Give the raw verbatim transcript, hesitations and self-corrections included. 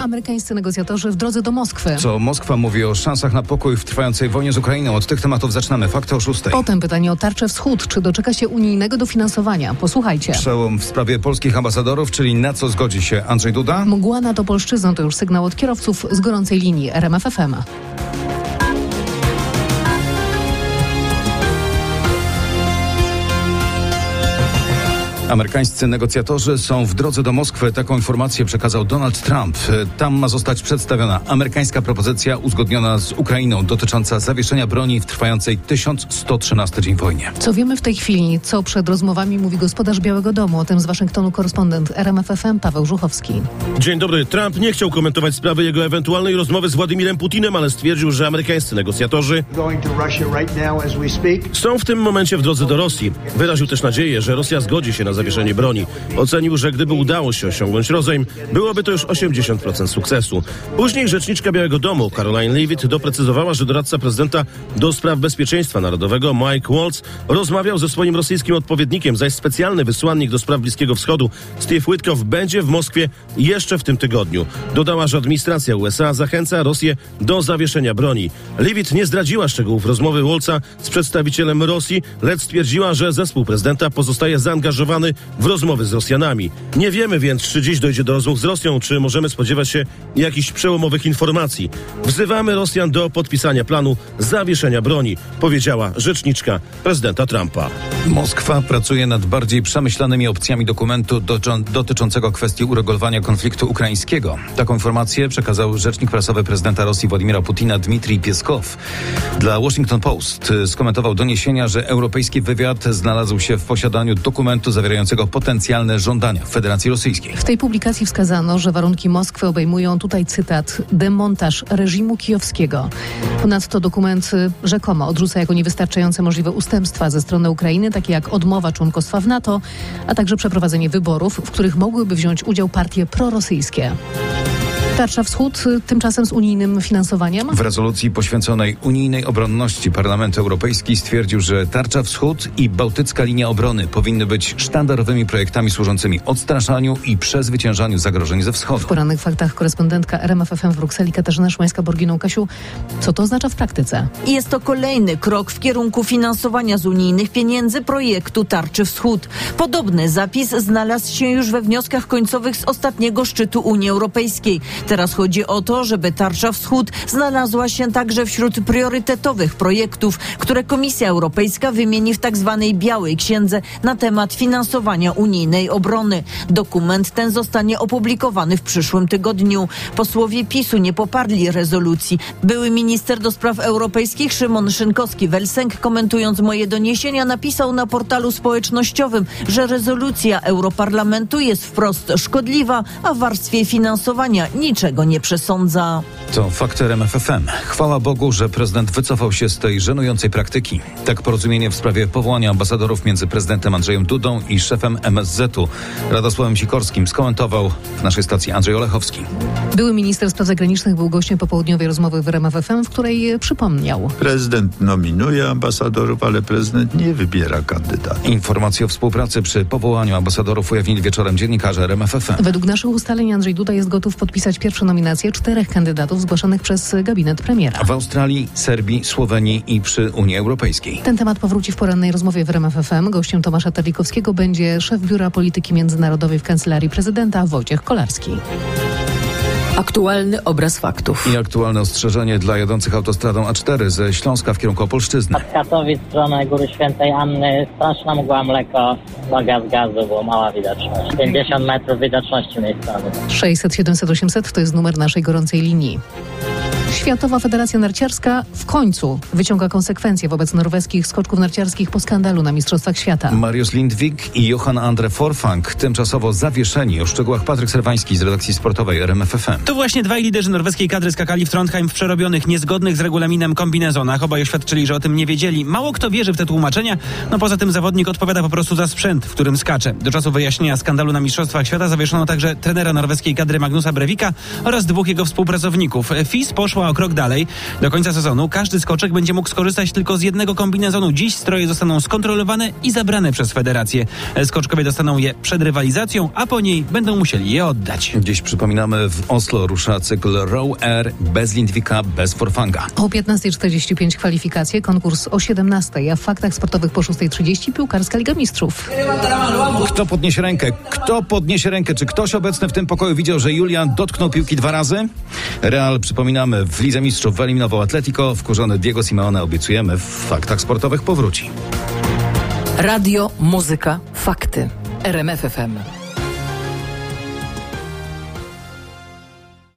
Amerykańscy negocjatorzy w drodze do Moskwy. Co Moskwa mówi o szansach na pokój w trwającej wojnie z Ukrainą? Od tych tematów zaczynamy. Fakty o szóstej. Potem pytanie o tarczę wschód. Czy doczeka się unijnego dofinansowania? Posłuchajcie. Przełom w sprawie polskich ambasadorów, czyli na co zgodzi się Andrzej Duda? Mgła nad Opolszczyzną to już sygnał od kierowców z gorącej linii R M F F M. Amerykańscy negocjatorzy są w drodze do Moskwy. Taką informację przekazał Donald Trump. Tam ma zostać przedstawiona amerykańska propozycja uzgodniona z Ukrainą dotycząca zawieszenia broni w trwającej tysiąc sto trzynasty dzień wojnie. Co wiemy w tej chwili? Co przed rozmowami mówi gospodarz Białego Domu? O tym z Waszyngtonu korespondent R M F F M Paweł Żuchowski. Dzień dobry. Trump nie chciał komentować sprawy jego ewentualnej rozmowy z Władimirem Putinem, ale stwierdził, że amerykańscy negocjatorzy są w tym momencie w drodze do Rosji. Wyraził też nadzieję, że Rosja zgodzi się na zawieszenie broni. Ocenił, że gdyby udało się osiągnąć rozejm, byłoby to już osiemdziesiąt procent sukcesu. Później rzeczniczka Białego Domu Caroline Leavitt doprecyzowała, że doradca prezydenta do spraw bezpieczeństwa narodowego Mike Waltz rozmawiał ze swoim rosyjskim odpowiednikiem, zaś specjalny wysłannik do spraw Bliskiego Wschodu Steve Witkoff będzie w Moskwie jeszcze w tym tygodniu. Dodała, że administracja U S A zachęca Rosję do zawieszenia broni. Leavitt nie zdradziła szczegółów rozmowy Waltza z przedstawicielem Rosji, lecz stwierdziła, że zespół prezydenta pozostaje zaangażowany w rozmowy z Rosjanami. Nie wiemy więc, czy dziś dojdzie do rozmów z Rosją, czy możemy spodziewać się jakichś przełomowych informacji. Wzywamy Rosjan do podpisania planu zawieszenia broni, powiedziała rzeczniczka prezydenta Trumpa. Moskwa pracuje nad bardziej przemyślanymi opcjami dokumentu dotyczącego kwestii uregulowania konfliktu ukraińskiego. Taką informację przekazał rzecznik prasowy prezydenta Rosji Władimira Putina Dmitrij Pieskow. Dla Washington Post skomentował doniesienia, że europejski wywiad znalazł się w posiadaniu dokumentu zawierającego potencjalne żądania w Federacji Rosyjskiej. W tej publikacji wskazano, że warunki Moskwy obejmują, tutaj cytat, demontaż reżimu kijowskiego. Ponadto dokument rzekomo odrzuca jako niewystarczające możliwe ustępstwa ze strony Ukrainy, takie jak odmowa członkostwa w NATO, a także przeprowadzenie wyborów, w których mogłyby wziąć udział partie prorosyjskie. Tarcza Wschód tymczasem z unijnym finansowaniem? W rezolucji poświęconej unijnej obronności Parlament Europejski stwierdził, że Tarcza Wschód i Bałtycka Linia Obrony powinny być sztandarowymi projektami służącymi odstraszaniu i przezwyciężaniu zagrożeń ze wschodu. W porannych faktach korespondentka R M F F M w Brukseli Katarzyna Szymańska-Borginą. Kasiu, co to oznacza w praktyce? Jest to kolejny krok w kierunku finansowania z unijnych pieniędzy projektu Tarczy Wschód. Podobny zapis znalazł się już we wnioskach końcowych z ostatniego szczytu Unii Europejskiej. Teraz chodzi o to, żeby Tarcza Wschód znalazła się także wśród priorytetowych projektów, które Komisja Europejska wymieni w tak zwanej Białej Księdze na temat finansowania unijnej obrony. Dokument ten zostanie opublikowany w przyszłym tygodniu. Posłowie PiSu nie poparli rezolucji. Były minister do spraw europejskich Szymon Szynkowski-Welsenk, komentując moje doniesienia, napisał na portalu społecznościowym, że rezolucja Europarlamentu jest wprost szkodliwa, a w warstwie finansowania nic niczego nie przesądza. To fakty R M F F M. Chwała Bogu, że prezydent wycofał się z tej żenującej praktyki. Tak porozumienie w sprawie powołania ambasadorów między prezydentem Andrzejem Dudą i szefem M S Z-u Radosławem Sikorskim skomentował w naszej stacji Andrzej Olechowski. Były minister spraw zagranicznych był gościem popołudniowej rozmowy w R M F F M, w której przypomniał. Prezydent nominuje ambasadorów, ale prezydent nie wybiera kandydatów. Informacje o współpracy przy powołaniu ambasadorów ujawnili wieczorem dziennikarze R M F F M. Według naszych ustaleń Andrzej Duda jest gotów podpisać pierwsze nominacje czterech kandydatów zgłaszanych przez gabinet premiera. W Australii, Serbii, Słowenii i przy Unii Europejskiej. Ten temat powróci w porannej rozmowie w R M F F M. Gościem Tomasza Terlikowskiego będzie szef Biura Polityki Międzynarodowej w Kancelarii Prezydenta Wojciech Kolarski. Aktualny obraz faktów. I aktualne ostrzeżenie dla jadących autostradą A cztery ze Śląska w kierunku Opolszczyzny. Od Katowic w stronę Góry Świętej Anny straszna mgła, mleko, noga z gazu, bo mała widoczność. pięćdziesiąt metrów widoczności miejscowej. sześćset siedemset osiemset to jest numer naszej gorącej linii. Światowa Federacja Narciarska w końcu wyciąga konsekwencje wobec norweskich skoczków narciarskich po skandalu na Mistrzostwach Świata. Mariusz Lindvik i Johan Andre Forfang tymczasowo zawieszeni. O szczegółach Patryk Serwański z redakcji sportowej R M F F M. To właśnie dwaj liderzy norweskiej kadry skakali w Trondheim w przerobionych, niezgodnych z regulaminem kombinezonach. Obaj oświadczyli, że o tym nie wiedzieli. Mało kto wierzy w te tłumaczenia. No poza tym zawodnik odpowiada po prostu za sprzęt, w którym skacze. Do czasu wyjaśnienia skandalu na Mistrzostwach Świata zawieszono także trenera norweskiej kadry Magnusa Brevika oraz dwóch jego współpracowników. F I S poszła poszła o krok dalej. Do końca sezonu każdy skoczek będzie mógł skorzystać tylko z jednego kombinezonu. Dziś stroje zostaną skontrolowane i zabrane przez federację. Skoczkowie dostaną je przed rywalizacją, a po niej będą musieli je oddać. Dziś przypominamy, w Oslo rusza cykl Row Air bez Lindvika, bez Forfanga. O piętnasta trzydzieści pięć kwalifikacje, konkurs o siedemnastej, a w faktach sportowych po szósta trzydzieści piłkarska Liga Mistrzów. Kto podniesie rękę? Kto podniesie rękę? Czy ktoś obecny w tym pokoju widział, że Julian dotknął piłki dwa razy? Real, przypominamy, w Lidze Mistrzów wyeliminował Atletico. Wkurzony Diego Simeone, obiecujemy, w faktach sportowych powróci. Radio, muzyka, fakty. R M F F M.